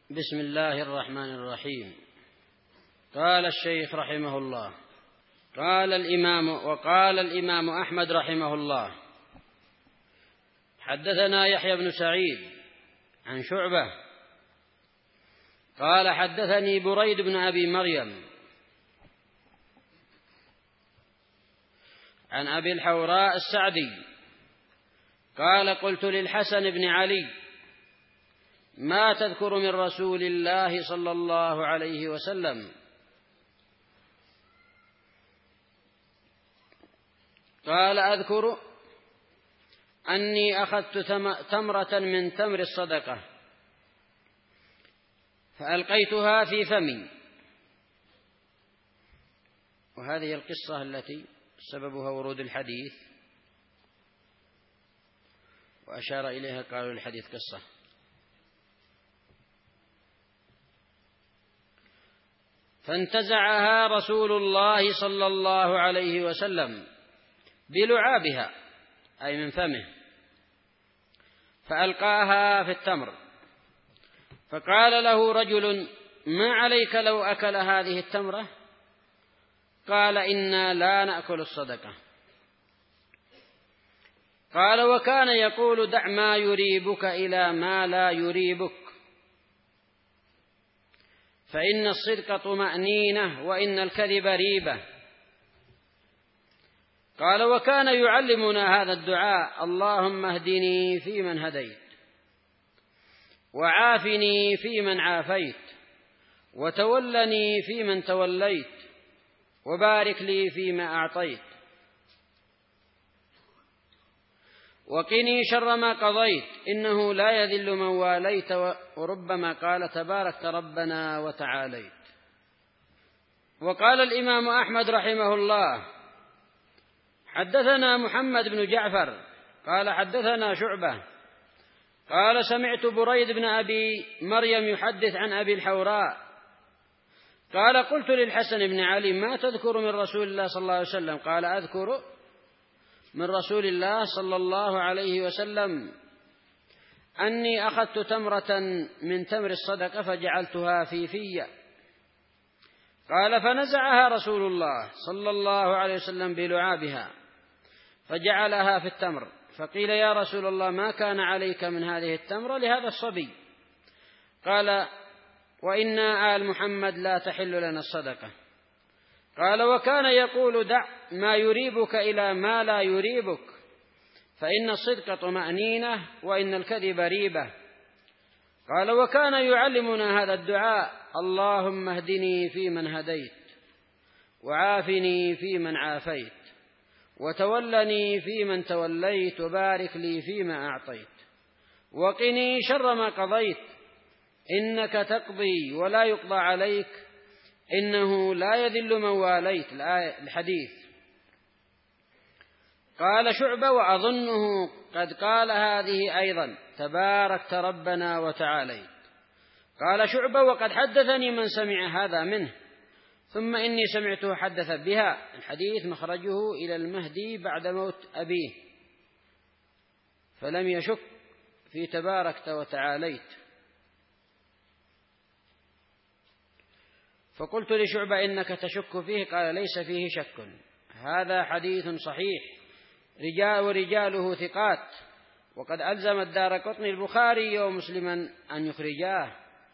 بسم الله الرحمن الرحيم. قال الشيخ رحمه الله: وقال الإمام أحمد رحمه الله: حدثنا يحيى بن سعيد عن شعبة قال حدثني بريد بن أبي مريم عن أبي الحوراء السعدي قال: قلت للحسن بن علي: ما تذكر من رسول الله صلى الله عليه وسلم؟ قال: أذكر أني أخذت تمرة من تمر الصدقة فألقيتها في فمي. وهذه القصة التي سببها ورود الحديث، وأشار إليها قالوا الحديث قصة. فانتزعها رسول الله صلى الله عليه وسلم بلعابها، أي من فمه، فألقاها في التمر. فقال له رجل: ما عليك لو أكل هذه التمرة؟ قال: إنا لا نأكل الصدقة. قال: وكان يقول: دع ما يريبك إلى ما لا يريبك، فإن الصدق طمأنينة وإن الكذب ريبة. قال: وكان يعلمنا هذا الدعاء: اللهم اهدني فيمن هديت، وعافني فيمن عافيت، وتولني فيمن توليت، وبارك لي فيما أعطيت، وقني شر ما قضيت، إنه لا يذل من واليت. وربما قال: تباركت ربنا وتعاليت. وقال الإمام أحمد رحمه الله: حدثنا محمد بن جعفر قال حدثنا شعبة قال: سمعت بريد بن أبي مريم يحدث عن أبي الحوراء قال: قلت للحسن بن علي: ما تذكر من رسول الله صلى الله عليه وسلم؟ قال: أذكر من رسول الله صلى الله عليه وسلم أني أخذت تمرة من تمر الصدقة فجعلتها في. قال: فنزعها رسول الله صلى الله عليه وسلم بلعابها فجعلها في التمر. فقيل: يا رسول الله، ما كان عليك من هذه التمرة لهذا الصبي؟ قال: وإنا آل محمد لا تحل لنا الصدقة. قال: وكان يقول: دع ما يريبك إلى ما لا يريبك، فإن الصدق طمأنينة وإن الكذب ريبة. قال: وكان يعلمنا هذا الدعاء: اللهم اهدني فيمن هديت، وعافني فيمن عافيت، وتولني فيمن توليت، وبارك لي فيما أعطيت، وقني شر ما قضيت، إنك تقضي ولا يقضى عليك، إنه لا يذل من واليت. الحديث. قال شعبة: وأظنه قد قال هذه أيضا: تباركت ربنا وتعاليت. قال شعبة: وقد حدثني من سمع هذا منه، ثم إني سمعته حدث بها. الحديث مخرجه إلى المهدي بعد موت أبيه، فلم يشك في تباركت وتعاليت. فقلت لشعبة: إنك تشك فيه؟ قال: ليس فيه شك، هذا حديث صحيح ورجاله ثقات، وقد ألزم الدارقطني البخاري ومسلما أن يخرجاه.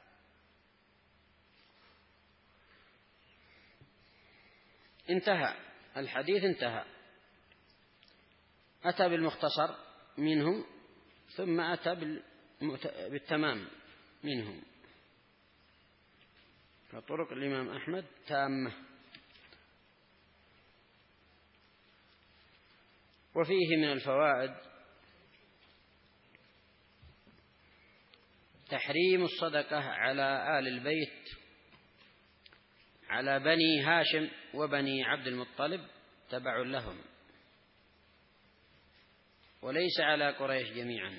انتهى الحديث، انتهى. أتى بالمختصر منهم ثم أتى بالتمام منهم. فطرق الإمام أحمد تامة. وفيه من الفوائد تحريم الصدقة على آل البيت، على بني هاشم وبني عبد المطلب تبع لهم، وليس على قريش جميعا.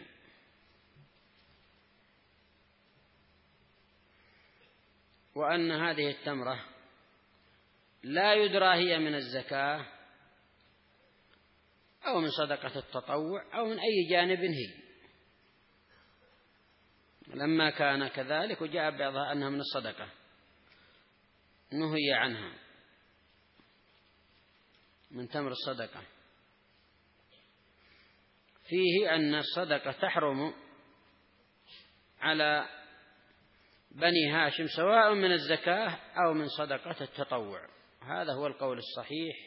وأن هذه التمرة لا يدرى هي من الزكاة أو من صدقة التطوع أو من أي جانب هي، لما كان كذلك وجاء بعضها أنها من الصدقة نهي عنها من تمر الصدقة، فيه أن الصدقة تحرم على بني هاشم سواء من الزكاة أو من صدقة التطوع. هذا هو القول الصحيح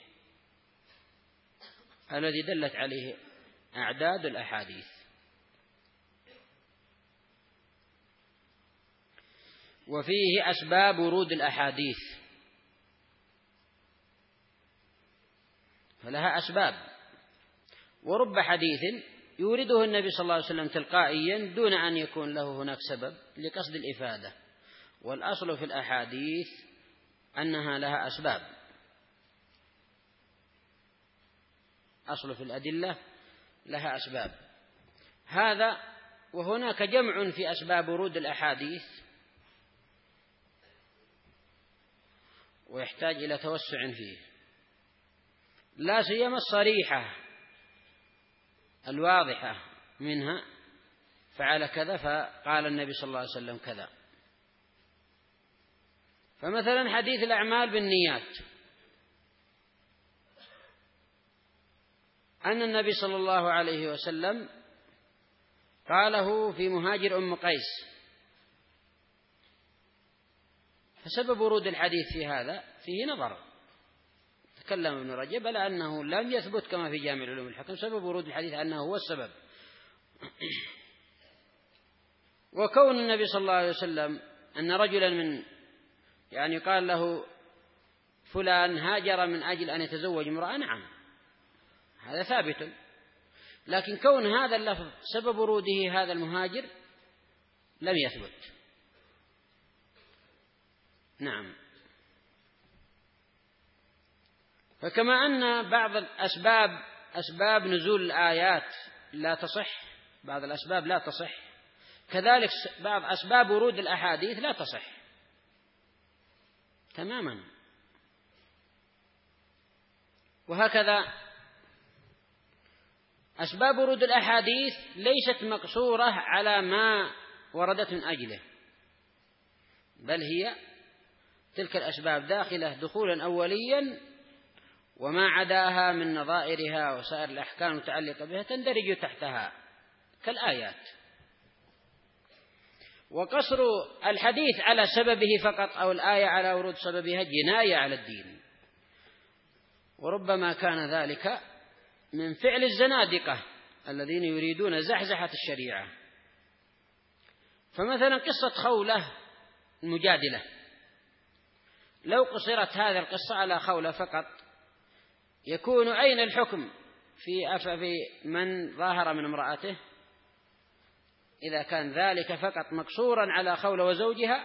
الذي دلت عليه أعداد الأحاديث. وفيه أسباب ورود الأحاديث، فلها أسباب، ورب حديث يورده النبي صلى الله عليه وسلم تلقائيا دون أن يكون له هناك سبب لقصد الإفادة، والأصل في الأحاديث أنها لها أسباب، أصل في الأدلة لها أسباب. هذا وهناك جمع في أسباب ورود الأحاديث ويحتاج إلى توسع فيه، لا سيما الصريحة الواضحة منها فعل كذا فقال النبي صلى الله عليه وسلم كذا. فمثلا حديث الأعمال بالنيات، أن النبي صلى الله عليه وسلم قاله في مهاجر أم قيس، فسبب ورود الحديث في هذا فيه نظر، تكلم ابن رجب على أنه لم يثبت كما في جامع العلوم الحكم، سبب ورود الحديث أنه هو السبب. وكون النبي صلى الله عليه وسلم أن رجلا قال له فلان هاجر من أجل أن يتزوج امرأة، نعم هذا ثابت، لكن كون هذا اللفظ سبب وروده هذا المهاجر لم يثبت. نعم. فكما أن بعض الأسباب أسباب نزول الآيات لا تصح، بعض الأسباب لا تصح، كذلك بعض أسباب ورود الأحاديث لا تصح تماما. وهكذا أسباب ورود الأحاديث ليست مقصورة على ما وردت من أجله، بل هي تلك الأسباب داخلة دخولا أوليا، وما عداها من نظائرها وسائر الأحكام المتعلقة بها تندرج تحتها كالآيات. وقصر الحديث على سببه فقط أو الآية على ورود سببها جناية على الدين، وربما كان ذلك من فعل الزنادقة الذين يريدون زحزحة الشريعة. فمثلا قصة خولة المجادلة، لو قصرت هذه القصة على خولة فقط يكون أين الحكم في من ظاهر من امرأته؟ إذا كان ذلك فقط مقصورا على خولة وزوجها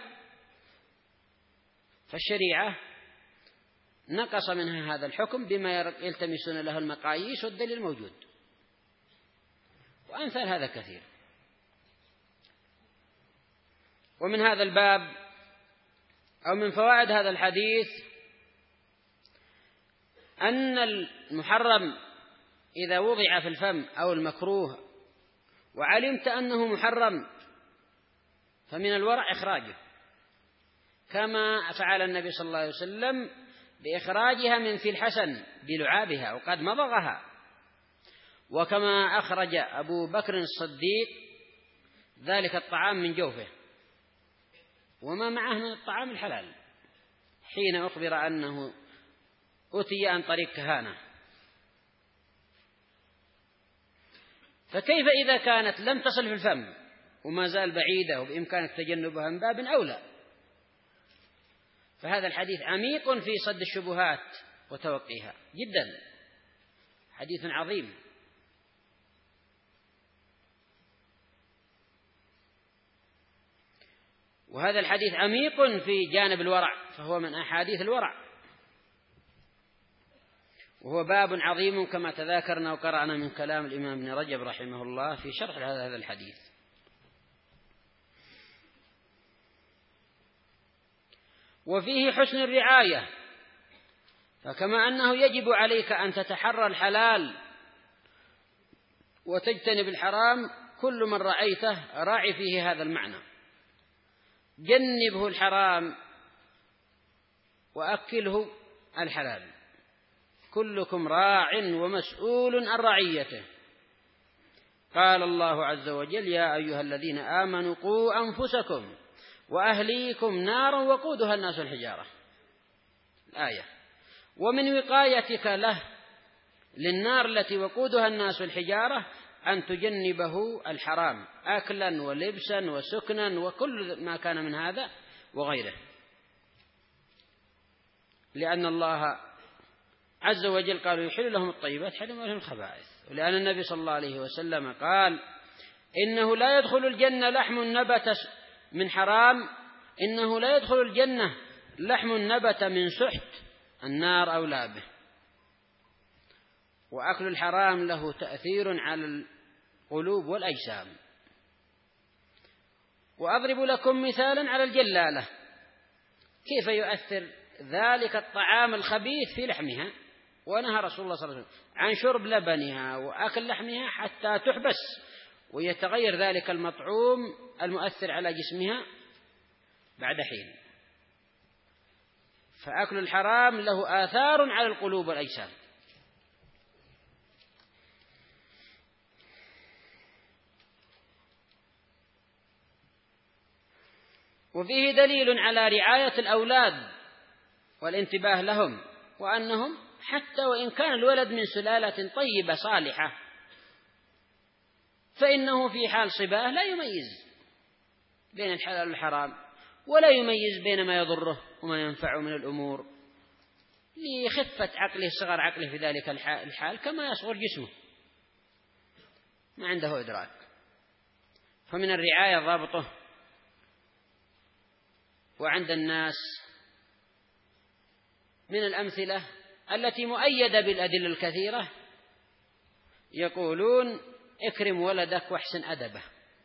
فالشريعة نقص منها هذا الحكم بما يلتمسون له المقاييس والدليل موجود، وأمثال هذا كثير. ومن هذا الباب أو من فوائد هذا الحديث أن المحرم إذا وضع في الفم أو المكروه وعلمت أنه محرم فمن الورع إخراجه، كما فعل النبي صلى الله عليه وسلم بإخراجها من في الحسن بلعابها وقد مضغها، وكما أخرج أبو بكر الصديق ذلك الطعام من جوفه وما معه من الطعام الحلال حين أخبر أنه أتي عن طريق كهانة. فكيف إذا كانت لم تصل في الفم وما زال بعيدة وبإمكانك تجنبها من باب أولى؟ فهذا الحديث عميق في صد الشبهات وتوقيها جدا، حديث عظيم. وهذا الحديث عميق في جانب الورع، فهو من أحاديث الورع، وهو باب عظيم كما تذاكرنا وقرأنا من كلام الإمام ابن رجب رحمه الله في شرح هذا الحديث. وفيه حسن الرعاية، فكما أنه يجب عليك أن تتحرى الحلال وتجتنب الحرام، كل من رأيته راعي فيه هذا المعنى، جنبه الحرام وأكله الحلال، كلكم راع ومسؤول عن رعيته. قال الله عز وجل: يا أيها الذين آمنوا قوا أنفسكم وأهليكم نارا وقودها الناس والحجارة، الآية. ومن وقايتك له للنار التي وقودها الناس والحجارة أن تجنبه الحرام أكلا ولبسا وسكنا وكل ما كان من هذا وغيره، لأن الله عز وجل قال: يحل لهم الطيبات حرم لهم الخبائث. ولأن النبي صلى الله عليه وسلم قال: إنه لا يدخل الجنة لحم نبت من حرام، إنه لا يدخل الجنة لحم نبت من سحت النار أولى به. وأكل الحرام له تأثير على القلوب والأجسام. وأضرب لكم مثالا على الجلالة، كيف يؤثر ذلك الطعام الخبيث في لحمها. ونهى رسول الله صلى الله عليه وسلم عن شرب لبنها وأكل لحمها حتى تحبس ويتغير ذلك المطعوم المؤثر على جسمها بعد حين. فأكل الحرام له آثار على القلوب والأجسام. وفيه دليل على رعاية الأولاد والانتباه لهم، وأنهم حتى وإن كان الولد من سلالة طيبة صالحة فإنه في حال صباه لا يميز بين الحلال والحرام، ولا يميز بين ما يضره وما ينفعه من الأمور، لخفة عقله صغر عقله في ذلك الحال كما يصغر جسمه، ما عنده إدراك. فمن الرعاية ضابطه. وعند الناس من الأمثلة التي مؤيدة بالأدلة الكثيرة يقولون: اكرم ولدك واحسن أدبه،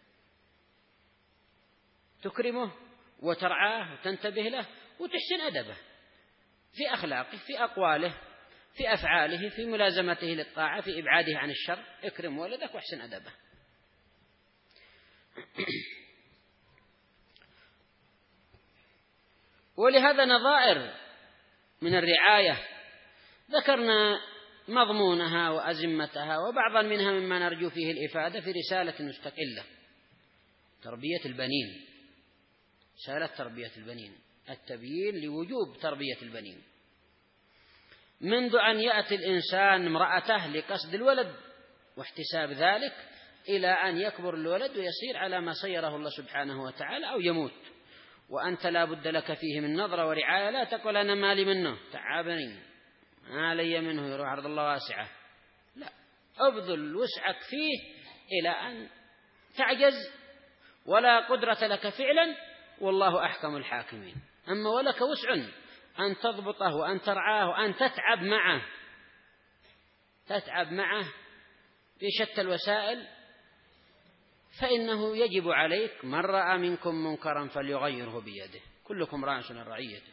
تكرمه وترعاه وتنتبه له وتحسن أدبه في أخلاقه، في أقواله، في أفعاله، في ملازمته للطاعة، في إبعاده عن الشر. اكرم ولدك واحسن أدبه. ولهذا نظائر من الرعاية ذكرنا مضمونها وأزمتها، وبعضا منها مما نرجو فيه الإفادة في رسالة مستقلة: تربية البنين، رسالة تربية البنين، التبيين لوجوب تربية البنين، منذ أن يأتي الإنسان امرأته لقصد الولد واحتساب ذلك، إلى أن يكبر الولد ويصير على ما صيره الله سبحانه وتعالى أو يموت. وأنت لا بد لك فيه من نظرة ورعاية، لا تقول أنا مالي منه، تعبني، ما لي منه، يروح عرض الله واسعة. لا، أبذل وسعك فيه إلى أن تعجز ولا قدرة لك فعلا، والله أحكم الحاكمين. أما ولك وسع أن تضبطه وأن ترعاه وأن تتعب معه بشتى الوسائل، فإنه يجب عليك: من رأى منكم منكرا فليغيره بيده، كلكم راع عن رعيته.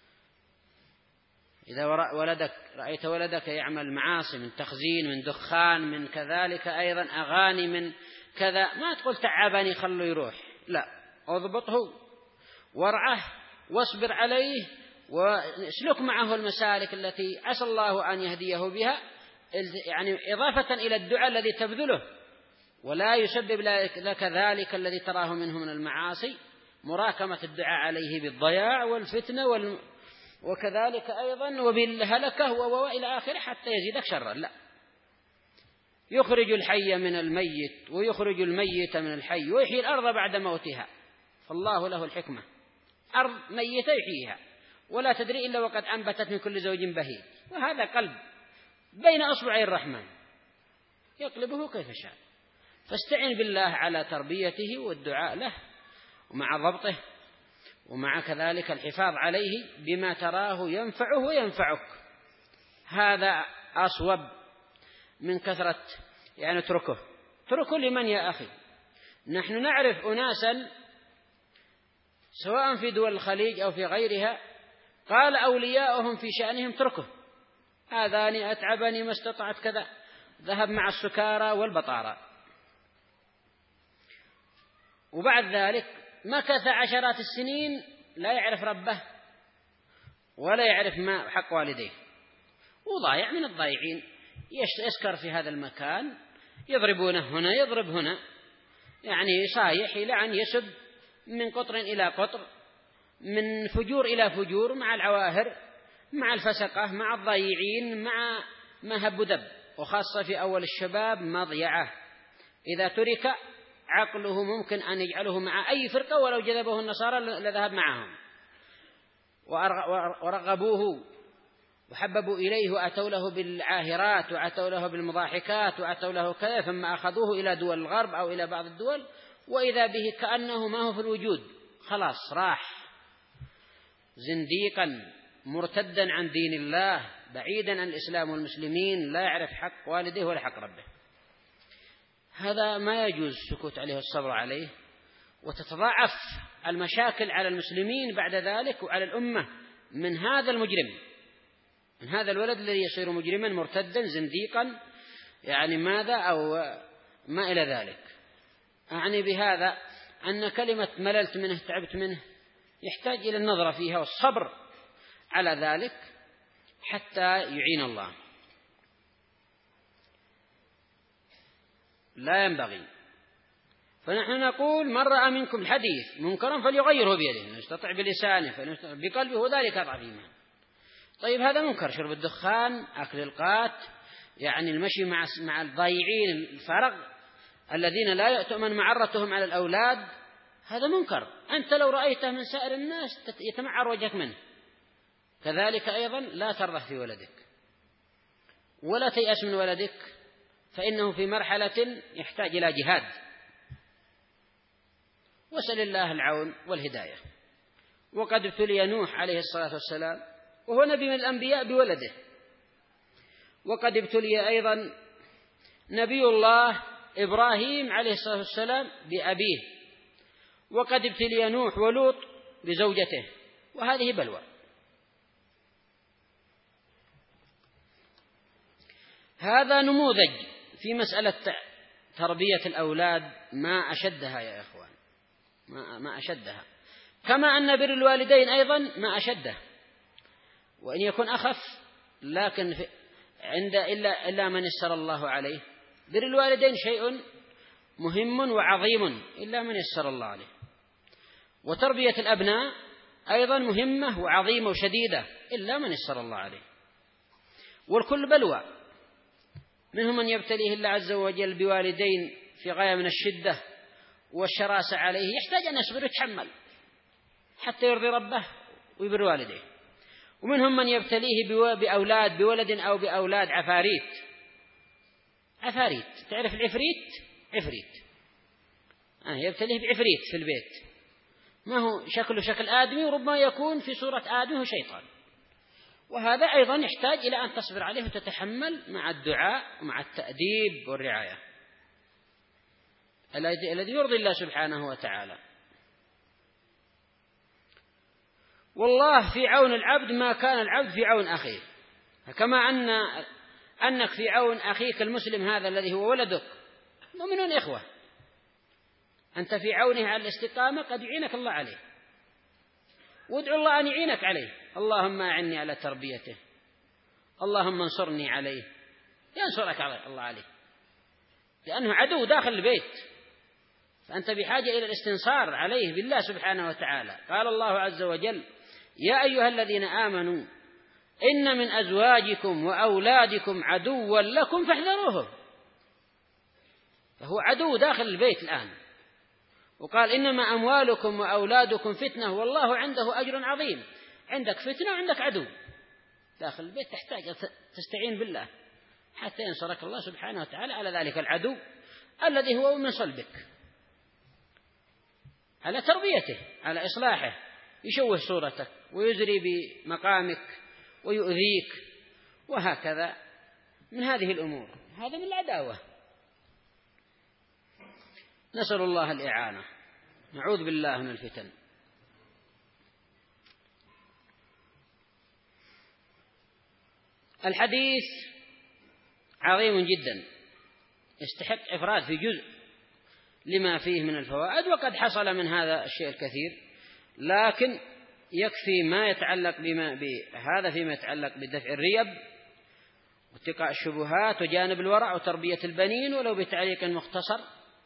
إذا رأيت ولدك يعمل معاصي من تخزين، من دخان، من كذلك أيضا أغاني، من كذا، ما تقول تعبني خلوا يروح، لا، اضبطه وارعه واصبر عليه، واسلك معه المسالك التي عسى الله أن يهديه بها، يعني إضافة إلى الدعاء الذي تبذله. ولا يسبب لك ذلك الذي تراه منه من المعاصي مراكمة الدعاء عليه بالضياع والفتنة وكذلك أيضا وبالهلكة وإلى آخره حتى يزيدك شرا. لا، يخرج الحي من الميت ويخرج الميت من الحي ويحيي الأرض بعد موتها، فالله له الحكمة. أرض ميتة يحييها، ولا تدري إلا وقد أنبتت من كل زوج بهيج، وهذا قلب بين أصبعي الرحمن يقلبه كيف شاء. فاستعن بالله على تربيته والدعاء له، ومع ضبطه، ومع كذلك الحفاظ عليه بما تراه ينفعه وينفعك. هذا أصوب من كثرة اتركه لمن يا أخي؟ نحن نعرف أناسا سواء في دول الخليج أو في غيرها قال أولياؤهم في شأنهم: اتركه، هذاني أتعبني ما استطعت كذا، ذهب مع السكارى والبطارة. وبعد ذلك مكث عشرات السنين لا يعرف ربه ولا يعرف ما حق والديه، وضايع من الضايعين، يسكر في هذا المكان، يضربونه هنا يضرب هنا، يعني صايح يلعن يسب من قطر إلى قطر، من فجور إلى فجور، مع العواهر، مع الفسقة، مع الضايعين، مع ما هب دب، وخاصة في أول الشباب مضيعة. إذا ترك عقله ممكن أن يجعله مع أي فرقة، ولو جذبه النصارى لذهب معهم، ورغبوه وحببوا إليه وأتوا له بالعاهرات وأتوا له بالمضاحكات وأتوا له كذا، ثم أخذوه إلى دول الغرب أو إلى بعض الدول، وإذا به كأنه ما هو في الوجود، خلاص راح زنديقا مرتدا عن دين الله، بعيدا عن الإسلام والمسلمين، لا يعرف حق والده ولا حق ربه. هذا ما يجوز السكوت عليه والصبر عليه، وتتضاعف المشاكل على المسلمين بعد ذلك وعلى الأمة من هذا المجرم، من هذا الولد الذي يصير مجرما مرتدا زنديقا، يعني ماذا أو ما إلى ذلك. أعني بهذا أن كلمة مللت منه تعبت منه يحتاج إلى النظر فيها والصبر على ذلك حتى يعين الله. لا ينبغي. فنحن نقول من رأى منكم الحديث منكرا فليغيره بيده، يستطيع بلسانه، فليستطيع بقلبه، وذلك أضعف الإيمان. طيب هذا منكر، شرب الدخان، أكل القات، يعني المشي مع الضايعين الفرغ الذين لا تؤمن معرتهم على الأولاد، هذا منكر. أنت لو رأيته من سائر الناس يتمعر وجهك منه. كذلك أيضا لا ترضى في ولدك ولا تيأس من ولدك، فإنه في مرحلة يحتاج إلى جهاد، وسل الله العون والهداية. وقد ابتلي نوح عليه الصلاة والسلام وهو نبي من الأنبياء بولده، وقد ابتلي أيضا نبي الله إبراهيم عليه الصلاة والسلام بأبيه، وقد ابتلي نوح ولوط بزوجته، وهذه بلوى. هذا نموذج في مسألة تربية الأولاد ما أشدها يا إخوان، ما أشدها، كما أن بر الوالدين أيضا ما أشده، وإن يكون أخف لكن عند إلا من يسر الله عليه. بر الوالدين شيء مهم وعظيم إلا من يسر الله عليه، وتربية الأبناء أيضا مهمة وعظيمة وشديدة إلا من يسر الله عليه. والكل بلوى، منهم من يبتليه الله عز وجل بوالدين في غاية من الشدة والشراسة عليه، يحتاج أن يصبر ويتحمل حتى يرضي ربه ويبر والديه. ومنهم من يبتليه بولد أو بأولاد عفاريت. تعرف العفريت؟ عفريت يبتليه بعفريت في البيت، ما هو شكله شكل آدمي، وربما يكون في صورة آدمي وشيطان. وهذا أيضا يحتاج إلى أن تصبر عليه وتتحمل مع الدعاء ومع التأديب والرعاية الذي يرضي الله سبحانه وتعالى. والله في عون العبد ما كان العبد في عون أخيه، كما أنك في عون أخيك المسلم هذا الذي هو ولدك، مؤمنون إخوة، أنت في عونه على الاستقامة قد يعينك الله عليه، وادعو الله أن يعينك عليه. اللهم أعني على تربيته، اللهم انصرني عليه، ينصرك الله عليه، لأنه عدو داخل البيت، فأنت بحاجة إلى الاستنصار عليه بالله سبحانه وتعالى. قال الله عز وجل: يا أيها الذين آمنوا إن من أزواجكم وأولادكم عدوا لكم فاحذروه. فهو عدو داخل البيت الآن. وقال: إنما أموالكم وأولادكم فتنة والله عنده أجر عظيم. عندك فتنة وعندك عدو داخل البيت، تحتاج تستعين بالله حتى ينصرك الله سبحانه وتعالى على ذلك العدو الذي هو من صلبك، على تربيته، على إصلاحه، يشوه صورتك ويزري بمقامك ويؤذيك، وهكذا من هذه الأمور. هذا من العداوة، نسأل الله الإعانة، نعوذ بالله من الفتن. الحديث عظيم جدا، يستحق إفراد في جزء لما فيه من الفوائد، وقد حصل من هذا الشيء الكثير، لكن يكفي ما يتعلق بهذا فيما يتعلق بدفع الريب واتقاء الشبهات وجانب الورع وتربية البنين ولو بتعليق مختصر.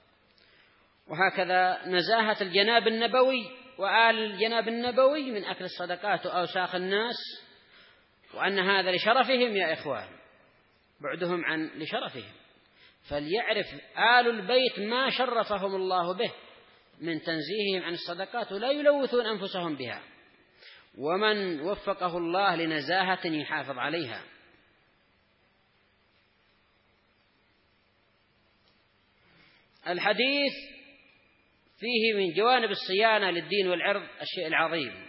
وهكذا نزاهة الجناب النبوي وآل الجناب النبوي من أكل الصدقات وأوساخ الناس، وأن هذا لشرفهم يا إخوان، بعدهم عن لشرفهم. فليعرف آل البيت ما شرفهم الله به من تنزيههم عن الصدقات ولا يلوثون أنفسهم بها، ومن وفقه الله لنزاهة يحافظ عليها. الحديث فيه من جوانب الصيانة للدين والعرض الشيء العظيم.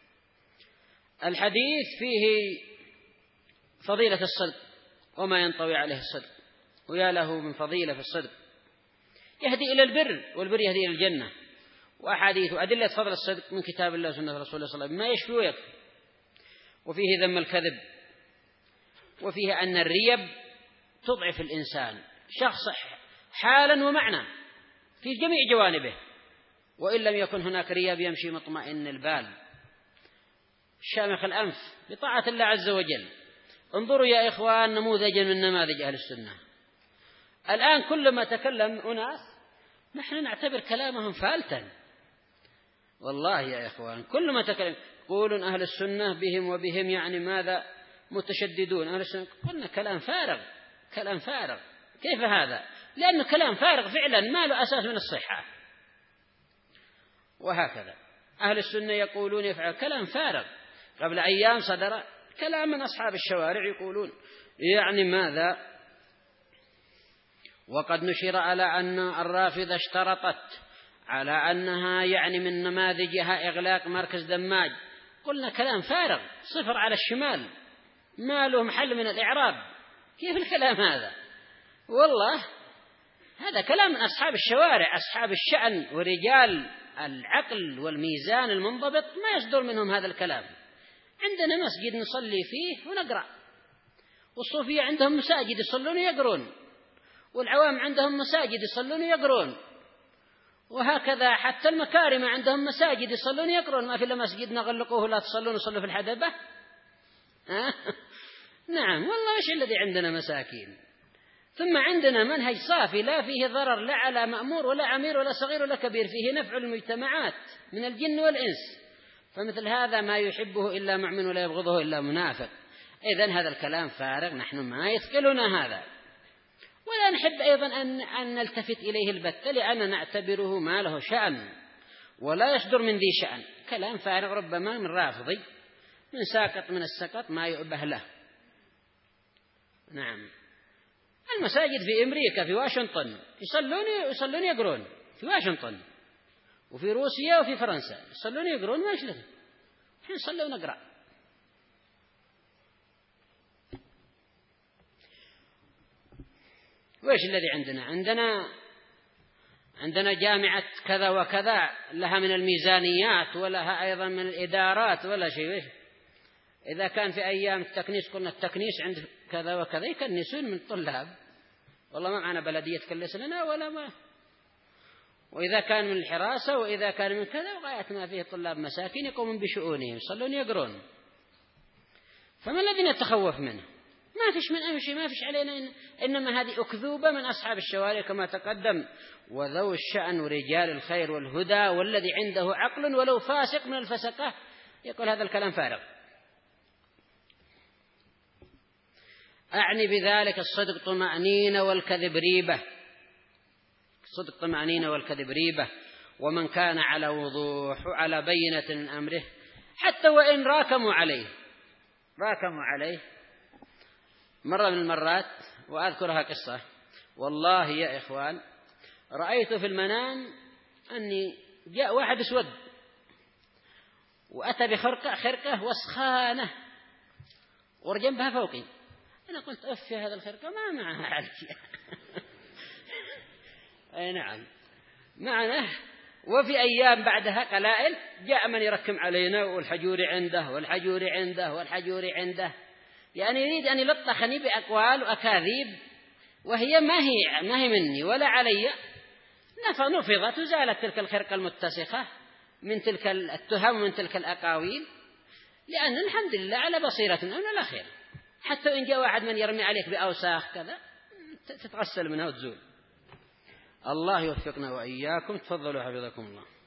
الحديث فيه فضيلة الصدق وما ينطوي عليه الصدق، ويا له من فضيلة في الصدق، يهدي إلى البر، والبر يهدي إلى الجنة. وأحاديث وأدلة فضل الصدق من كتاب الله وسنة رسوله صلى الله عليه وسلم ما يشفي ويكفي. وفيه ذم الكذب، وفيه أن الريب تضعف الإنسان شخص حالا ومعنى في جميع جوانبه، وإن لم يكن هناك ريب يمشي مطمئن البال شامخ الأنف بطاعة الله عز وجل. انظروا يا إخوان نموذجا من نماذج أهل السنة. الآن كلما تكلم أناس نحن نعتبر كلامهم فالتا، والله يا إخوان كلما تكلم يقولون أهل السنة بهم وبهم يعني ماذا متشددون أهل السنة، قلنا كلام فارغ، كلام فارغ. كيف هذا؟ لأنه كلام فارغ فعلا ما له أساس من الصحة. وهكذا أهل السنة يقولون يفعل كلام فارغ. قبل أيام صدر كلام من أصحاب الشوارع يقولون يعني ماذا، وقد نشر على أن الرافضة اشترطت على أنها يعني من نماذجها إغلاق مركز دماج. قلنا كلام فارغ صفر على الشمال ما له محل من الإعراب. كيف الكلام هذا؟ والله هذا كلام من أصحاب الشوارع، أصحاب الشأن ورجال العقل والميزان المنضبط ما يصدر منهم هذا الكلام. عندنا مسجد نصلي فيه ونقرأ، والصوفية عندهم مساجد يصلون ويقرون، والعوام عندهم مساجد يصلون ويقرون، وهكذا حتى المكارم عندهم مساجد يصلون ويقرون. ما في إلا مسجد نغلقوه لا تصلون وصلوا في الحدبة. نعم والله إيش الذي عندنا مساكين. ثم عندنا منهج صافي لا فيه ضرر لا على مأمور ولا عمير ولا صغير ولا كبير، فيه نفع المجتمعات من الجن والإنس. فمثل هذا ما يحبه إلا مؤمن ولا يبغضه إلا منافق. إذن هذا الكلام فارغ، نحن ما يثقلنا هذا، ولا نحب أيضا أن نلتفت إليه البتة، لأننا نعتبره ما له شأن ولا يصدر من ذي شأن. كلام فارغ ربما من رافضي من ساقط من السقط ما يؤبه له. نعم المساجد في أمريكا في واشنطن يصلون يقرون، في واشنطن وفي روسيا وفي فرنسا يصلون يقرون، ما يشلون نحن نصلي ونقرأ. وإيش الذي عندنا جامعة كذا وكذا لها من الميزانيات ولها أيضا من الإدارات ولا شيء. إذا كان في أيام التكنيس قلنا التكنيس عند كذا وكذا يكنسون من الطلاب، والله ما معنا بلدية تكلس لنا ولا ما. وإذا كان من الحراسة وإذا كان من كذا، وغاية ما فيه طلاب مساكين يقومون بشؤونهم يصلون يقرون. فما الذي نتخوف منه؟ ما فيش من أمشي، ما فيش علينا إنما هذه أكذوبة من أصحاب الشوارع كما تقدم، وذو الشأن ورجال الخير والهدى، والذي عنده عقل ولو فاسق من الفسقة يقول هذا الكلام فارغ. أعني بذلك الصدق طمأنينة والكذب ريبة. الصدق طمأنينة والكذب ريبة. ومن كان على وضوح وعلى بينة من أمره حتى وإن راكموا عليه مرة من المرات، وأذكرها قصة والله يا إخوان، رأيت في المنام أني جاء واحد أسود وأتى بخرقة وسخانة ورجنبها فوقي. أنا قلت أف هذا الخرقة ما معها علي. أي نعم معنا. وفي أيام بعدها قلائل جاء من يركم علينا والحجوري عنده يعني يريد أن يلطخني بأقوال وأكاذيب، وهي ما هي مني ولا علي. نفضت وزالت تلك الخرقة المتسخة من تلك التهم ومن تلك الأقاويل، لأن الحمد لله على بصيرة من الأخير. حتى إن جاء واحد من يرمي عليك بأوساخ كذا تتغسل منها وتزول. الله يوفقنا وإياكم. تفضلوا حفظكم الله.